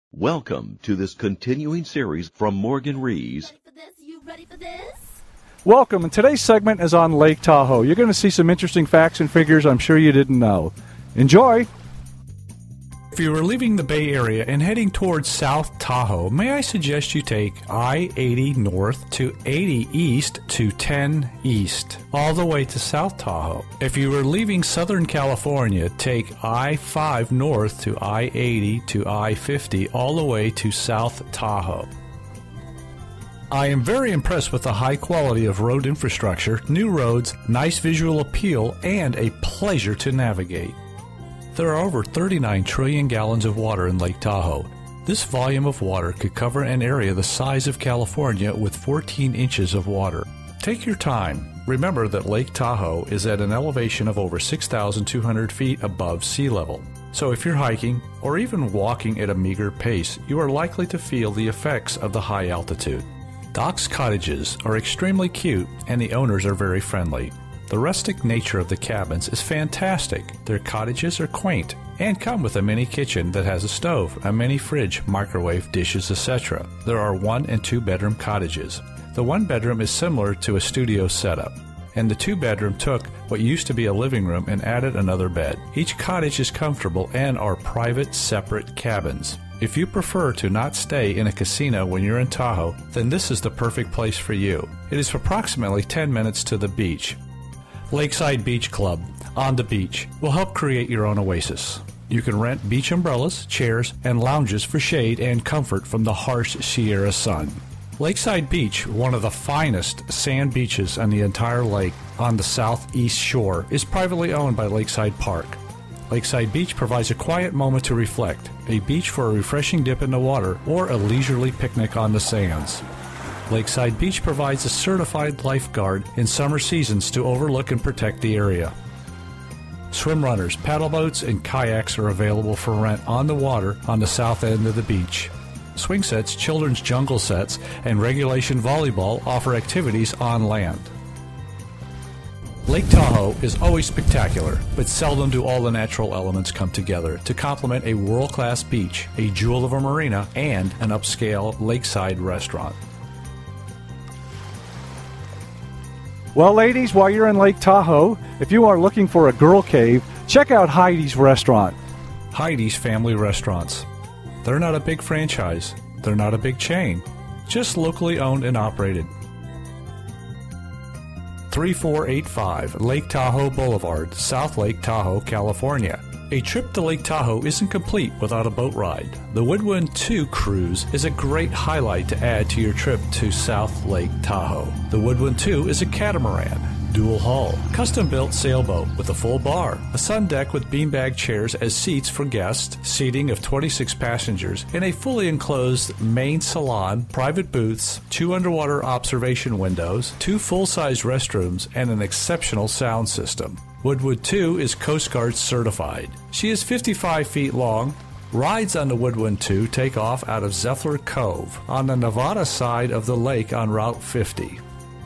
Welcome to this continuing series from Morgan Rees. You ready for this? Welcome, and today's segment is on Lake Tahoe. You're going to see some interesting facts and figures I'm sure you didn't know. Enjoy! If you are leaving the Bay Area and heading towards South Tahoe, may I suggest you take I-80 north to 80 east to 10 east, all the way to South Tahoe. If you are leaving Southern California, take I-5 north to I-80 to I-50, all the way to South Tahoe. I am very impressed with the high quality of road infrastructure, new roads, nice visual appeal, and a pleasure to navigate. There are over 39 trillion gallons of water in Lake Tahoe. This volume of water could cover an area the size of California with 14 inches of water. Take your time. Remember that Lake Tahoe is at an elevation of over 6,200 feet above sea level. So if you're hiking or even walking at a meager pace, you are likely to feel the effects of the high altitude. Doc's cottages are extremely cute and the owners are very friendly. The rustic nature of the cabins is fantastic. Their cottages are quaint and come with a mini kitchen that has a stove, a mini fridge, microwave, dishes, etc. There are 1 and 2 bedroom cottages. The 1 bedroom is similar to a studio setup, and the 2 bedroom took what used to be a living room and added another bed. Each cottage is comfortable and are private, separate cabins. If you prefer to not stay in a casino when you're in Tahoe, then this is the perfect place for you. It is approximately 10 minutes to the beach. Lakeside Beach Club, on the beach, will help create your own oasis. You can rent beach umbrellas, chairs, and lounges for shade and comfort from the harsh Sierra sun. Lakeside Beach, one of the finest sand beaches on the entire lake on the southeast shore, is privately owned by Lakeside Park. Lakeside Beach provides a quiet moment to reflect, a beach for a refreshing dip in the water, or a leisurely picnic on the sands. Lakeside Beach provides a certified lifeguard in summer seasons to overlook and protect the area. Swim runners, paddle boats, and kayaks are available for rent on the water on the south end of the beach. Swing sets, children's jungle sets, and regulation volleyball offer activities on land. Lake Tahoe is always spectacular, but seldom do all the natural elements come together to complement a world-class beach, a jewel of a marina, and an upscale lakeside restaurant. Well, ladies, while you're in Lake Tahoe, if you are looking for a girl cave, check out Heidi's Restaurant. Heidi's Family Restaurants. They're not a big franchise. They're not a big chain. Just locally owned and operated. 3485 Lake Tahoe Boulevard, South Lake Tahoe, California. A trip to Lake Tahoe isn't complete without a boat ride. The Woodwind 2 cruise is a great highlight to add to your trip to South Lake Tahoe. The Woodwind 2 is a catamaran, dual hull, custom-built sailboat with a full bar, a sun deck with beanbag chairs as seats for guests, seating of 26 passengers, and a fully enclosed main salon, private booths, 2 underwater observation windows, 2 full-size restrooms, and an exceptional sound system. Woodwind 2 is Coast Guard certified. She is 55 feet long. Rides on the Woodwind 2 take off out of Zephyr Cove on the Nevada side of the lake on Route 50.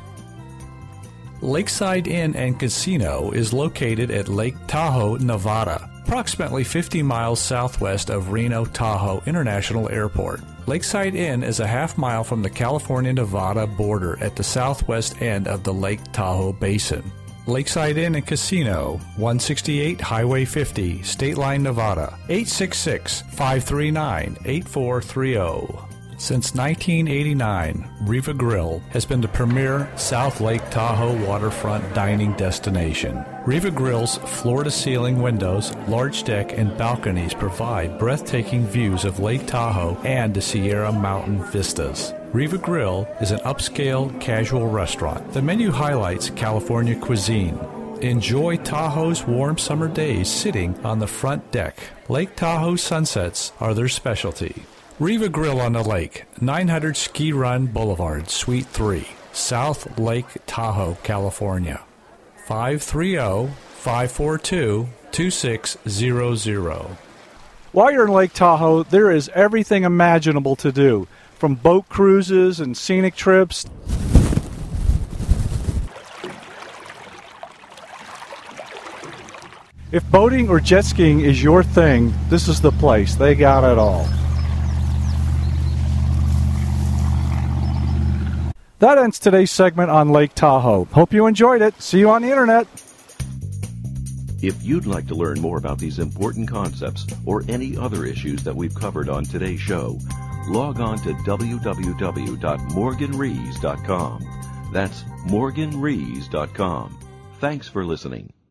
Lakeside Inn and Casino is located at Lake Tahoe, Nevada, approximately 50 miles southwest of Reno Tahoe International Airport. Lakeside Inn is a half-mile from the California-Nevada border at the southwest end of the Lake Tahoe Basin. Lakeside Inn and Casino, 168 Highway 50, State Line, Nevada, 866-539-8430. Since 1989, Riva Grill has been the premier South Lake Tahoe waterfront dining destination. Riva Grill's floor-to-ceiling windows, large deck, and balconies provide breathtaking views of Lake Tahoe and the Sierra Mountain vistas. Riva Grill is an upscale, casual restaurant. The menu highlights California cuisine. Enjoy Tahoe's warm summer days sitting on the front deck. Lake Tahoe sunsets are their specialty. Riva Grill on the Lake, 900 Ski Run Boulevard, Suite 3, South Lake Tahoe, California. 530-542-2600. While you're in Lake Tahoe, there is everything imaginable to do, from boat cruises and scenic trips. If boating or jet skiing is your thing, this is the place. They got it all. That ends today's segment on Lake Tahoe. Hope you enjoyed it. See you on the internet. If you'd like to learn more about these important concepts or any other issues that we've covered on today's show, log on to www.morganrees.com. That's morganrees.com. Thanks for listening.